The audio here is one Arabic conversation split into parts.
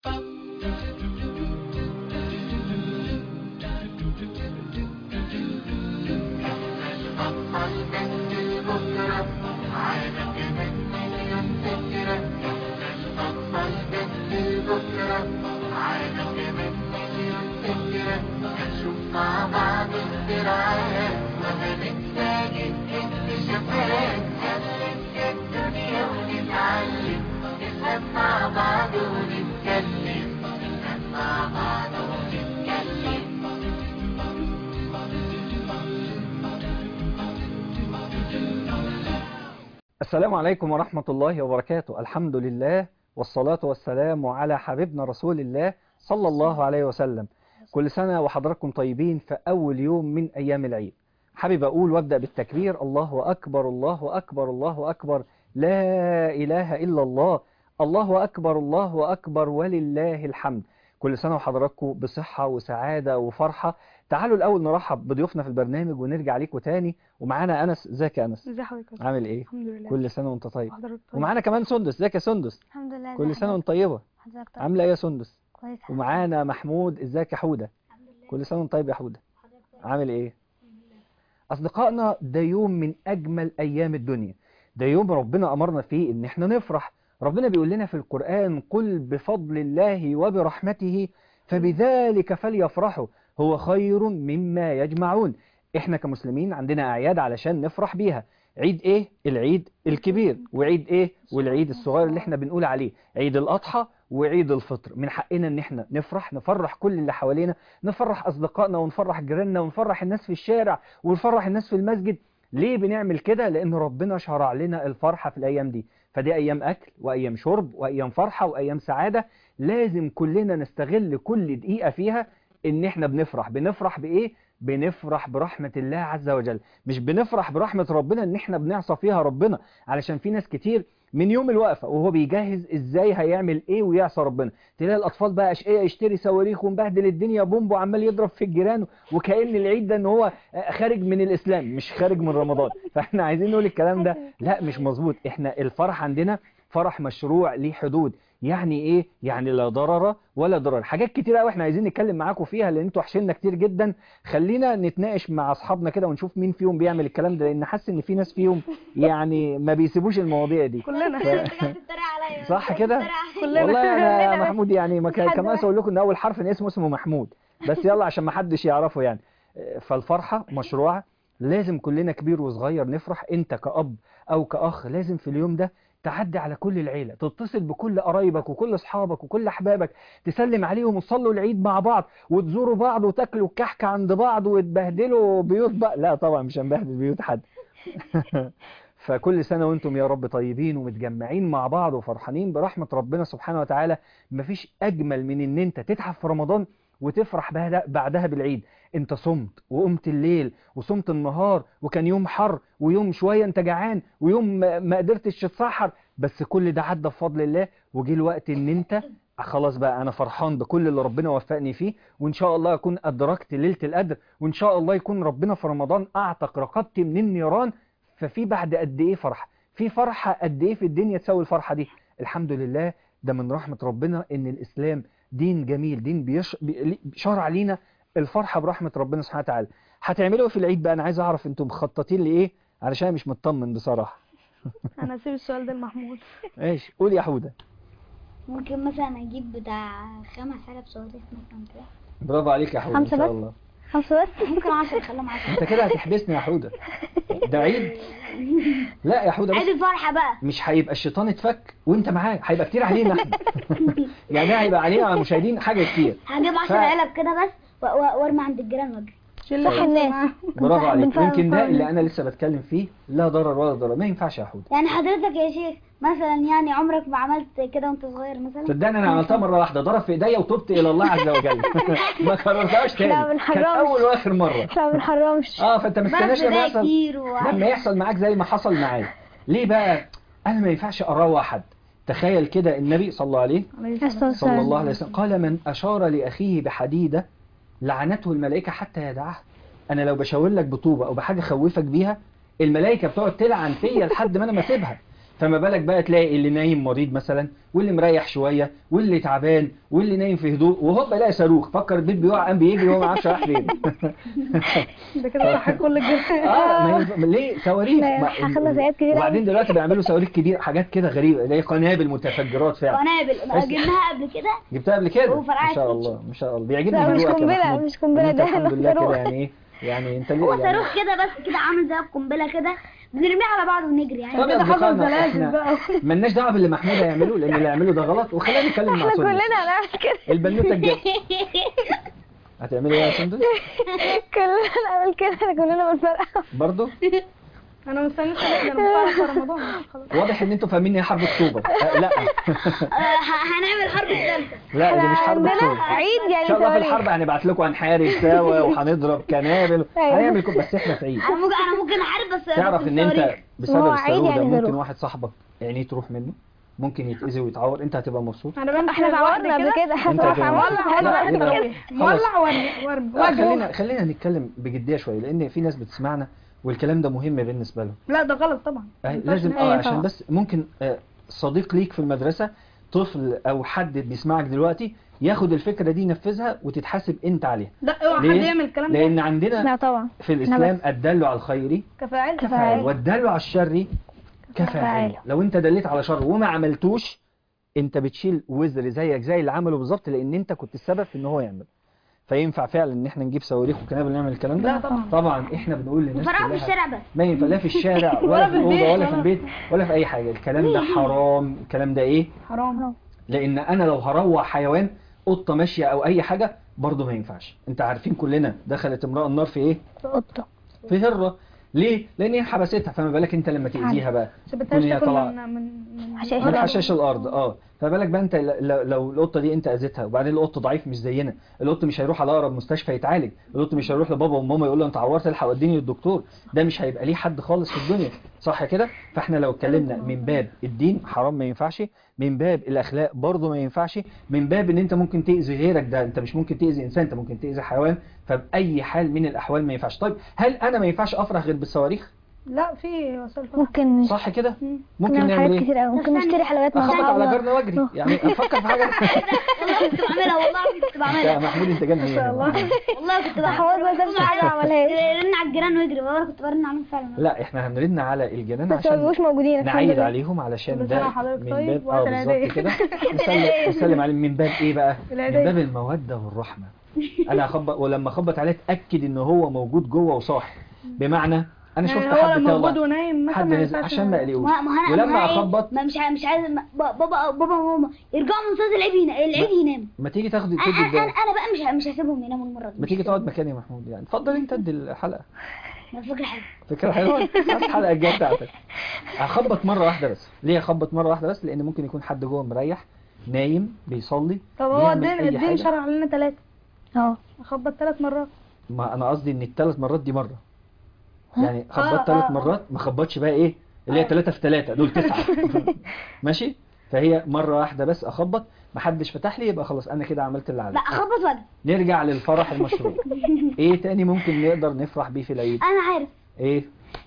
مع بعض اختراعات وهنتفاجئ اكتشافات هنلف الدنيا ونتعلم نفهم مع بعض ونتكلم نفهم مع بعض ونتكلم. السلام عليكم ورحمة الله وبركاته. الحمد لله والصلاة والسلام على حبيبنا رسول الله صلى الله عليه وسلم. كل سنة وحضراتكم طيبين في أول يوم من أيام العيد. حابب أقول وابدأ بالتكبير: الله أكبر الله أكبر الله أكبر، لا إله إلا الله، الله أكبر الله أكبر ولله الحمد. كل سنة وحضراتكم بصحة وسعادة وفرحة. تعالوا الأول نرحب بضيوفنا في البرنامج ونرجع ليكم تاني. ومعانا أنس. ازيك يا أنس؟ ازي حضرتك؟ عامل إيه؟ الحمد لله. كل سنة وأنت طيب. حضرتك طيب. ومعانا كمان سندس. ازيك يا سندس؟ الحمد لله. كل سنة وأنت طيبة. حضرتك طيب. عاملة إيه يا سندس؟ كويس. ومعانا محمود. ازيك يا حودة؟ كل سنة وأنت طيب يا حودة. عامل إيه؟ أصدقائنا، ده يوم من أجمل أيام الدنيا. ده يوم ربنا أمرنا فيه إن احنا نفرح. ربنا بيقول لنا في القرآن: قل بفضل الله وبرحمته فبذلك فليفرحوا هو خير مما يجمعون. احنا كمسلمين عندنا أعياد علشان نفرح بيها. عيد ايه؟ العيد الكبير. وعيد ايه؟ والعيد الصغير اللي احنا بنقول عليه عيد الأضحى وعيد الفطر. من حقنا ان احنا نفرح كل اللي حوالينا، نفرح أصدقائنا ونفرح جيراننا ونفرح الناس في الشارع ونفرح الناس في المسجد. ليه بنعمل كده؟ لأن ربنا شرع لنا الفرحة في الأيام دي. فدي أيام أكل وأيام شرب وأيام فرحة وأيام سعادة. لازم كلنا نستغل كل دقيقة فيها إن إحنا بنفرح بإيه؟ بنفرح برحمة الله عز وجل. مش بنفرح برحمة ربنا إن إحنا بنعصى فيها ربنا، علشان في ناس كتير من يوم الوقفة وهو بيجهز إزاي هيعمل إيه ويعصى ربنا. تلاقي الأطفال بقى أشقية يشتري صواريخ ومبهدل الدنيا بومبو وعمال يضرب في الجيران، وكأن العيد ده إن هو خارج من الإسلام مش خارج من رمضان. فإحنا عايزين نقول الكلام ده لا، مش مظبوط. إحنا الفرح عندنا فرح مشروع ليه حدود. يعني ايه؟ يعني لا ضرر ولا ضرر. حاجات كتير قوي احنا عايزين نتكلم معاكم فيها لان انتوا وحشنا كتير جدا. خلينا نتناقش مع اصحابنا كده ونشوف مين فيهم بيعمل الكلام ده، لان حاسس ان في ناس فيهم يعني ما بيسيبوش المواضيع دي. كلنا. صح كده؟ كلنا. والله انا كلنا. محمود يعني ما كان ناقص اقول لكم ان اول حرف من اسمه محمود، بس يلا عشان ما حدش يعرفه يعني. فالفرحة مشروع، لازم كلنا كبير وصغير نفرح. انت كأب او كأخ لازم في اليوم ده تعدي على كل العيلة، تتصل بكل قرايبك وكل اصحابك وكل احبابك، تسلم عليهم وتصلوا العيد مع بعض وتزوروا بعض وتاكلوا الكحك عند بعض وتبهدلوا بيوت بقى. لا طبعا مش هنبهدل بيوت حد. فكل سنة وانتم يا رب طيبين ومتجمعين مع بعض وفرحانين برحمة ربنا سبحانه وتعالى. مفيش اجمل من ان انت تتعب في رمضان وتفرح بعدها بالعيد. انت صمت وقمت الليل وصمت النهار، وكان يوم حر ويوم شوية انت جعان ويوم ما قدرتش تتسحر، بس كل ده عدى بفضل الله. وجي الوقت ان انت خلاص بقى انا فرحان بكل اللي ربنا وفقني فيه، وان شاء الله اكون ادركت ليلة القدر، وان شاء الله يكون ربنا في رمضان اعتق رقبتي من النيران. ففي بعد قد ايه فرح، في فرحة قد ايه في الدنيا تساوي الفرحة دي. الحمد لله، ده من رحمة ربنا ان الاسلام دين جميل، دين شرع لينا الفرحة برحمة ربنا سبحانه وتعالى. هتعملوا في العيد بقى؟ انا عايز اعرف انتم مخططين لايه علشان مش مطمن بصراحة. انا اسيب السؤال ده لمحمود. ماشي، قول يا حودة. ممكن مثلا اجيب بتاع 5 علب صواريخ مثلا كده. برافو عليك يا حودة، ان 5 شاء بس؟ الله. 5 بس. ممكن 10، خليهم 10. انت كده هتحبسني يا حودة. ده عيد. لا يا حودة، عيد الفرحة بقى. مش هيبقى الشيطان اتفك وانت معاه، هيبقى كتير علينا احنا. يعني ده هيبقى علينا على المشاهدين حاجة كتير. هجيب 10 علب كده بس وارمي عند الجيران واجري. صح الناس. برافو عليك. يمكن ده اللي انا لسه بتكلم فيه، لا ضرر ولا ضرر. ما ينفعش يا حودة. يعني حضرتك يا شيخ مثلا يعني عمرك ما عملت كده وانت صغير مثلا؟ صدقني انا عملتها مرة واحدة، ضرب في ايديا وتبت الى الله عز وجل. ما كررتهاش تاني. لا، بنحرمش. كانت اول واخر مرة. لا، ما بنحرمش. فانت ما تستناش لما لما يحصل معاك زي ما حصل معايا. ليه بقى؟ انا ما ينفعش اروع حد. تخيل كده النبي صلى الله عليه وسلم قال: من اشار لاخيه بحديدة لعنته الملائكة حتى يدعها. انا لو بشاور لك بطوبة او بحاجة خوفك بيها، الملائكة بتقعد تلعن فيا لحد ما انا ما اسيبها. فما بالك بقى تلاقي اللي نايم مريض مثلا، واللي مريح شويه، واللي تعبان، واللي نايم في هدوء، وهوب الاقي صاروخ، فكر البيت بيقع قام بيجري وهو ما عارفش رايح فين. ده كده صح كل الجرح. ليه صواريخ؟ لا، حصلنا ساعات كتير وبعدين أوي. دلوقتي بيعملوا صواريخ كبيره، حاجات كده غريبه زي قنابل متفجرات فعلا. قنابل بس- جبناها قبل كده. جبتها قبل كده؟ وفرقعت ما شاء في الله ما شاء الله، بيعجبني لا، مش هدوءك يا قنبلة، محمود. مش قنبلة، إن أنت ده الحمد لله صاروخ. كده يعني ايه، يعني انت هو يعني صاروخ كده بس كده عامل زي القنبله كده، بنرميه على بعض ونجري يعني. طب يا كده حصل أصدقائنا، زلازل احنا بقى. مالناش دعوه باللي محمود هيعمله، لان اللي هيعمله ده غلط، وخلينا نتكلم مع احنا سندس. كلنا هنعمل كده. البنوته الجايه هتعملي ايه يا سندس؟ كلنا هنعمل كده، احنا كلنا بنفرقع. برضه انا مستنيش ده، انا مستنيش في رمضان خلاص. واضح ان انتوا فاهمين ايه حرب اكتوبر. لا هنعمل حرب الثالثه. لا دي مش حرب عندنا اكتوبر. عيد ان يعني شاء الله في صواريخ. الحرب هنبعت لكم، هنحارب سوا وهنضرب كنابل، أيوة. هنعمل كل، بس احنا في عيد. انا ممكن احارب بس تعرف ان انت بالصواريخ. بسبب هو عيد الصاروخ ده يعني ممكن صاروخ. واحد صاحبك عينيه تروح منه، ممكن يتأذي ويتعور، انت هتبقى مبسوط. انا بمشي احنا لوحدي اتعورنا قبل كده، انت احنا هتبقى اتعورنا مبسوط. لا، قبل يبقى كده. مولع وارمي لا، واجي. خلينا نتكلم بجدية شوية، لان في ناس بتسمعنا والكلام ده مهم بالنسبة لهم. لا ده غلط طبعا. ما ينفعش لازم نعمل. أيوة عشان طبعا. بس ممكن صديق ليك في المدرسة، طفل او حد بيسمعك دلوقتي ياخد الفكرة دي ينفذها وتتحاسب انت عليها. لا اوعى حد ليه؟ يعمل الكلام ده. لان عندنا لا طبعا. في الاسلام الدل على الخير كفاعل. كفاعل. والدل على الشر كفاعل. كفاعل. لو انت دليت على شر وما عملتوش، انت بتشيل وزر زيك زي اللي عمله بالظبط، لان انت كنت السبب في ان هو يعمل. فينفع فعلا ان احنا نجيب صواريخ وكنابل ونعمل الكلام ده؟ لا طبعا. طبعا احنا بنقول للناس وفرقعوا في كلها الشارع بس. ما ينفع، لا في الشارع ولا ولا في في الاوضه البيت ولا في ولا- البيت ولا في اي حاجه. الكلام ده حرام. الكلام ده ايه؟ حرام. لان انا لو هروح حيوان، قطه ماشيه او اي حاجه، برضه ما ينفعش. انت عارفين كلنا دخلت امراه النار في ايه؟ قطة. في هره. ليه؟ لان هي حبستها، فما بالك انت لما تاذيها بقى. سبتهاش تكون هي تاكل طالعة من حشائش من حشائش الارض. فما بالك بقى انت لو القطه دي انت اذيتها، وبعدين القط ضعيف مش زينا، القط مش هيروح على اقرب مستشفى يتعالج، القط مش هيروح لبابا وماما يقول له انت عورت الحق وديني للدكتور، ده مش هيبقى ليه حد خالص في الدنيا، صح كده؟ فاحنا لو اتكلمنا من باب الدين حرام ما ينفعش، من باب الاخلاق برضه ما ينفعش، من باب ان انت ممكن تاذي غيرك، ده انت مش ممكن تاذي انسان، انت ممكن تاذي حيوان، فباي حال من الاحوال ما ينفعش. طيب هل انا ما ينفعش افرح غير بالصواريخ؟ لا في وسائل فرح. ممكن صح كده؟ مم. ممكن نعمل نعمل حاجات ايه؟ كتير قوي، ممكن نشتري حلويات مع اخبط على بعض. جارنا واجري، يعني افكر في حاجه. والله كنت بعملها، والله كنت يا بعملها. محمود انت جنبي ما شاء الله. والله كنت حوار ما كانش حاجة ما عملهاش. رن على الجيران ويجري، والله كنت برن عليهم فعلا. لا احنا هنرن على الجيران بس ما بيبقوش عشان موجودين الحمد نعيد لله. عليهم، علشان كل ده سنة وحضرتك من طيب باب وقت العيدية. بالظبط كده. نسلم عليهم من باب ايه بقى؟ من العيدية. باب المودة والرحمة. انا اخبط، ولما اخبط عليه اتاكد ان هو موجود جوه وصاحي، بمعنى انا شفت يعني هو حد لو موجود طالع، ونايم مثلا حد ما نزل ينفعش عشان ما اقلقوش، ما انا ولما اخبط مش عايز بابا وماما يرجعوا من صلاه العيد يناموا. ما تيجي تاخد انا تدي انا أنا بقى مش هسيبهم يناموا المره دي. ما تيجي تقعد مكاني يا محمود، يعني اتفضل انت ادي الحلقه. فكره حلوه. فكرة حلوة. الحلقة الجاية بتاعتك. هخبط مرة واحدة بس. ليه اخبط مرة واحدة بس؟ لأن ممكن يكون حد جوه مريح، نايم، بيصلي. طب هو بيعمل أي الدين حاجة. شرع لنا 3 اه اخبط 3 مرات. ما أنا قصدي إن ال3 مرات دي مرة. يعني خبطت آه، 3 آه. مرات، ما خبطش بقى إيه؟ اللي هي 3 في 3 دول 9. ماشي؟ فهي مرة واحدة بس أخبط، محدش فتح لي، يبقى خلاص أنا كده عملت اللي لا عليا. اخبط ولا. نرجع للفرح المشروع. إيه تاني ممكن نقدر نفرح بيه في العيد؟ انا عارف. إيه؟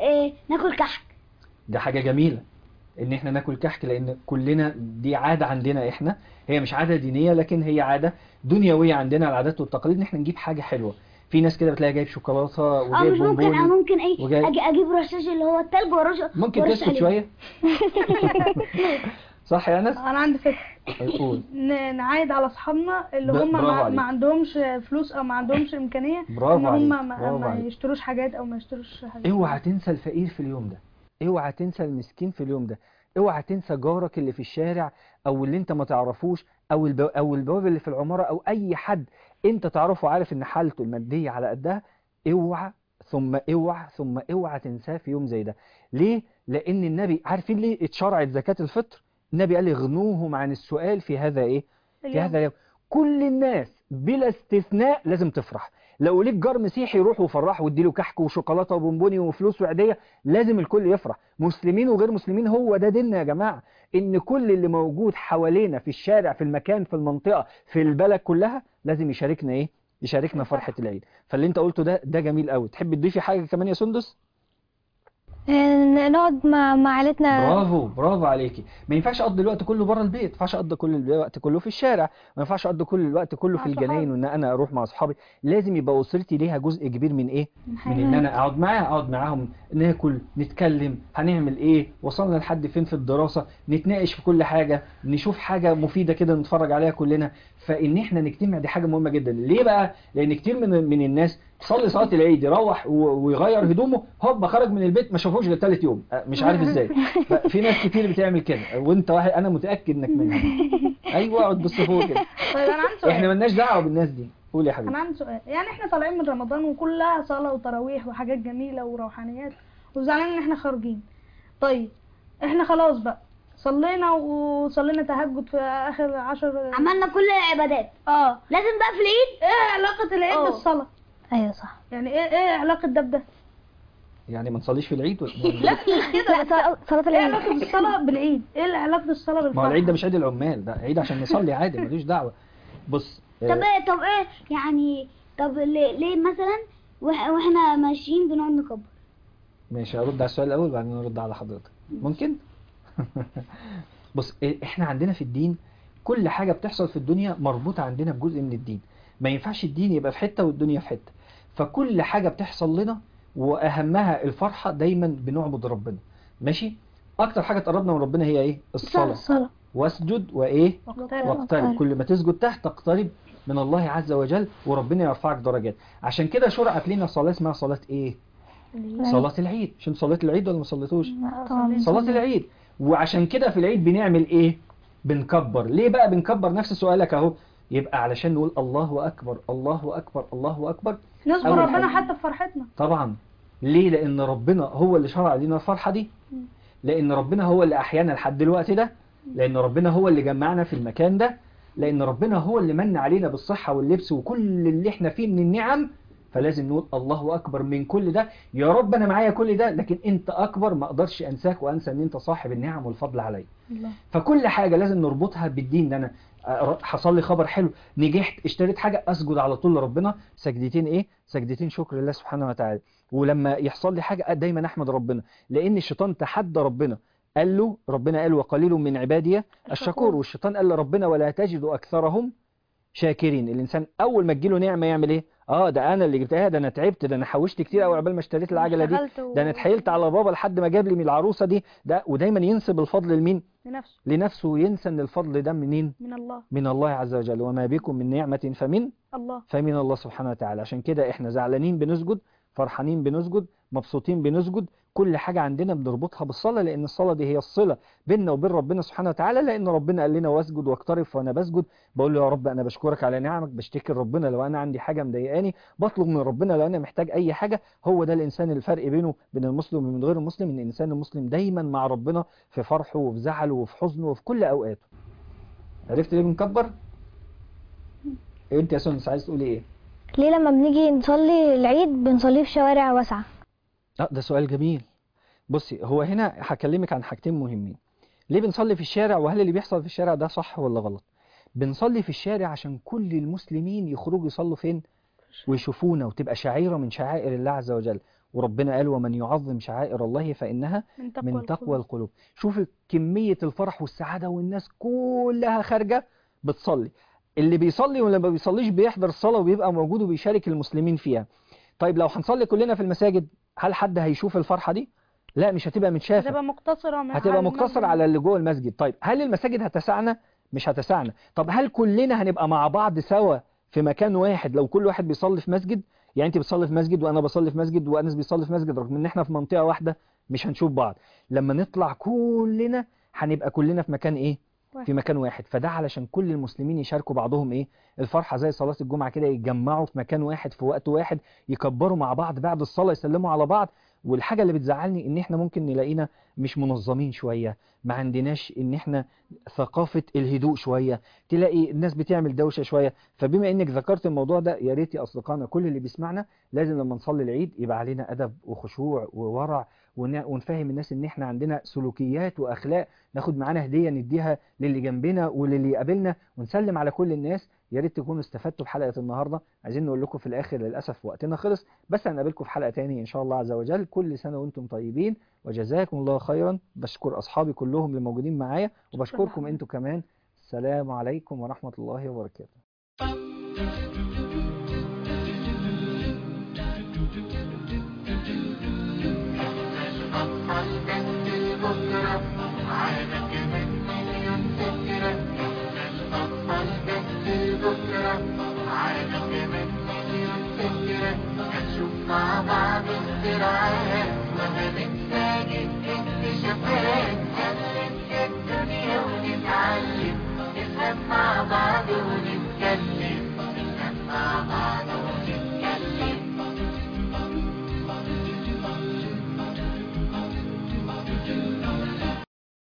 ناكل كحك. ده حاجة جميلة ان احنا ناكل كحك، لان كلنا دي عادة عندنا احنا، هي مش عادة دينية لكن هي عادة دنيوية عندنا، العادات والتقاليد ان احنا نجيب حاجة حلوة. في ناس كده بتلاقي جايب شوكولاتة وجايب مش ممكن، بونبوني. ممكن وجاي- اجيب رشاش اللي هو التلج ورش. ممكن ورش تسكت عليه. شوية. صح يا انس؟ انا عندي فكره. قول. نعايد على اصحابنا اللي هم برافو عليك. ما عندهمش فلوس او ما عندهمش امكانيه برافو ان هم عليك. ما, برافو ما عليك. يشتروش حاجات او ما يشتروش حاجات. اوعى تنسى الفقير في اليوم ده، اوعى تنسى المسكين في اليوم ده، اوعى تنسى جارك اللي في الشارع او اللي انت ما تعرفوش، او البواب اللي في العمارة، او اي حد انت تعرفه عارف ان حالته المادية على قدها. اوعى ثم اوعى ثم اوعى تنساه في يوم زي ده. ليه؟ لان النبي، عارفين ليه اتشرعت زكاة الفطر؟ النبي قال اغنوهم عن السؤال في هذا ايه؟ في هذا اليوم. كل الناس بلا استثناء لازم تفرح. لو ليك جار مسيحي روح وفرحه واديله كحك وشوكولاته وبونبوني وفلوس وعيديه، لازم الكل يفرح، مسلمين وغير مسلمين. هو ده ديننا يا جماعه، ان كل اللي موجود حوالينا في الشارع في المكان في المنطقه في البلد كلها لازم يشاركنا ايه؟ يشاركنا فرحه العيد. فاللي انت قلته ده جميل قوي. تحب تضيفي حاجه كمان يا سندس؟ نقعد مع عيلتنا. برافو عليكي. ما ينفعش اقضي الوقت كله بره البيت، ما ينفعش اقضي كل الوقت كله في الشارع، ما ينفعش اقضي كل الوقت كله مع في الجناين صحابي. وان انا اروح مع اصحابي. لازم يبقى اسرتي ليها جزء كبير من ايه، من ان انا اقعد معاهم، ناكل، نتكلم، هنعمل ايه، وصلنا لحد فين في الدراسة، نتناقش في كل حاجة، نشوف حاجة مفيدة كده نتفرج عليها كلنا. فان احنا نجتمع دي حاجة مهمة جدا. ليه بقى؟ لان كتير من الناس صلي صلاة العيد يروح ويغير هدومه، هوب خرج من البيت ما شافوش غير ثالث يوم، مش عارف ازاي. في ناس كتير بتعمل كده، وانت واحد انا متأكد انك منها. ايوه اقعد بص فوق كده. طيب انا عندي سؤال. احنا مالناش دعوه بالناس دي. قول يا حبيبي. انا عندي سؤال، يعني احنا طالعين من رمضان وكلها صلاة وتراويح وحاجات جميلة وروحانيات، وزعلانين ان احنا خارجين. طيب احنا خلاص بقى صلينا تهجد في اخر 10. عملنا كل العبادات، لازم بقى في العيد ايه علاقة العيد بالصلاة؟ ايوه صح. يعني ايه علاقة ده بده؟ يعني ما نصليش في العيد لا كده. لا صلاة ايه العيد. علاقة الصلاة بالعيد؟ ايه علاقة الصلاة بالفرح؟ ما هو العيد ده مش عيد العمال، ده عيد عشان نصلي عادي، ملوش دعوه. بص طب ايه يعني، طب ليه مثلا واحنا ماشيين بنقعد نكبر؟ ماشي هرد على السؤال الاول وبعدين نرد على حضرتك، ممكن؟ بص احنا عندنا في الدين كل حاجه بتحصل في الدنيا مربوطه عندنا بجزء من الدين. ما ينفعش الدين يبقى في حته والدنيا في حته. فكل حاجه بتحصل لنا واهمها الفرحه دايما بنعبد ربنا. ماشي. اكتر حاجه تقربنا من ربنا هي ايه؟ الصلاه. واسجد وايه؟ واقترب. كل ما تسجد تحت تقترب من الله عز وجل وربنا يرفعك درجات. عشان كده شرعت لنا صلاه اسمها صلاه ايه؟ صلاه العيد. عشان صلاه العيد ولا ما صليتوش؟ صلاه العيد. وعشان كده في العيد بنعمل ايه؟ بنكبر. ليه بقى بنكبر؟ نفس سؤالك اهو. يبقى علشان نقول الله اكبر الله اكبر الله اكبر. نذكر ربنا حتى في فرحتنا. طبعا. ليه؟ لان ربنا هو اللي شرع لنا الفرحه دي، لان ربنا هو اللي احيانا لحد دلوقتي ده، لان ربنا هو اللي جمعنا في المكان ده، لان ربنا هو اللي من علينا بالصحه واللبس وكل اللي احنا فيه من النعم. فلازم نقول الله اكبر من كل ده. يا رب انا معايا كل ده لكن انت اكبر، ما اقدرش انساك وانسى ان انت صاحب النعم والفضل عليا. فكل حاجه لازم نربطها بالدين. ده انا حصل لي خبر حلو، نجحت، اشتريت حاجه، اسجد على طول لربنا سجدتين ايه؟ سجدتين شكر لله سبحانه وتعالى. ولما يحصل لي حاجه دايما احمد ربنا، لان الشيطان تحدى ربنا، قال له ربنا قال وقليل من عبادي الشكور، والشيطان قال لربنا ولا تجد اكثرهم شاكرين. الانسان اول ما تجيله نعمه يعمل ايه؟ ده انا اللي جبتها، ده انا تعبت، ده انا حوشت كتير قوي عقبال ما اشتريت العجله دي، ده انا اتحايلت على بابا لحد ما جاب لي من العروسه دي، ده. ودايما ينسب الفضل لمين؟ لنفسه، وينسى ان الفضل ده منين؟ من الله عز وجل. وما بكم من نعمه فمن الله سبحانه وتعالى. عشان كده احنا زعلانين بنسجد، فرحانين بنسجد، مبسوطين بنسجد. كل حاجة عندنا بنربطها بالصلاة، لأن الصلاة دي هي الصلة بيننا وبين ربنا سبحانه وتعالى. لأن ربنا قال لنا واسجد واقترب، فأنا بسجد بقول له يا رب أنا بشكرك على نعمك، بشتكي ربنا لو أنا عندي حاجة مضايقاني، بطلب من ربنا لو أنا محتاج أي حاجة. هو ده الإنسان الفرق بينه بين المسلم ومن غير المسلم، إن الإنسان المسلم دايما مع ربنا في فرحه وفي زعله وفي حزنه وفي كل أوقاته. عرفت ليه بنكبر؟ أنت يا سندس عايز تقولي إيه؟ ليه لما بنيجي نصلي العيد بنصليه في شوارع واسعة؟ ده سؤال جميل. بصي هو هنا هكلمك عن حاجتين مهمين. ليه بنصلي في الشارع؟ وهل اللي بيحصل في الشارع ده صح ولا غلط؟ بنصلي في الشارع عشان كل المسلمين يخرجوا يصلوا فين؟ ويشوفونا، وتبقى شعيرة من شعائر الله عز وجل. وربنا قال ومن يعظم شعائر الله فإنها من تقوى القلوب. شوف كمية الفرح والسعادة والناس كلها خارجة بتصلي. اللي بيصلي واللي ما بيصليش بيحضر الصلاة وبيبقى موجود وبيشارك المسلمين فيها. طيب لو هنصلي كلنا في المساجد، هل حد هيشوف الفرحة دي؟ لا، مش هتبقى متشافة، هتبقى مقتصرة على اللي جوه المسجد. طيب هل المساجد هتسعنا؟ مش هتسعنا. طب هل كلنا هنبقى مع بعض سوا في مكان واحد لو كل واحد بيصلي في مسجد؟ يعني انت بتصلي في مسجد وانا بصلي في مسجد وانس بيصلي في مسجد، رغم ان احنا في منطقة واحدة مش هنشوف بعض. لما نطلع كلنا هنبقى كلنا في مكان ايه؟ في مكان واحد. فده علشان كل المسلمين يشاركوا بعضهم ايه؟ الفرحة، زي صلاة الجمعة كده، يتجمعوا في مكان واحد في وقت واحد، يكبروا مع بعض بعد الصلاة، يسلموا على بعض. والحاجة اللي بتزعلني ان احنا ممكن نلاقينا مش منظمين شوية، ما عندناش ان احنا ثقافة الهدوء شوية، تلاقي الناس بتعمل دوشة شوية. فبما انك ذكرت الموضوع ده، يا ريت يا اصدقائنا كل اللي بيسمعنا لازم لما نصلي العيد يبقى علينا ادب وخشوع وورع ونفهم الناس ان احنا عندنا سلوكيات واخلاق، ناخد معانا هدية نديها للي جنبنا وللي يقابلنا، ونسلم على كل الناس. يا ريت تكونوا استفدتوا بحلقة النهاردة. عايزين نقول لكم في الاخر للاسف وقتنا خلص، بس هنقابلكم في حلقة تاني ان شاء الله عز وجل. كل سنة وانتم طيبين وجزاكم الله خيرا. بشكر اصحابي كلهم اللي موجودين معايا، وبشكركم انتم كمان. السلام عليكم ورحمة الله وبركاته. مع بعض اختراعات وهنتفاجئ اكتشافات، هنلف الدنيا ونتعلم نفهم مع بعض.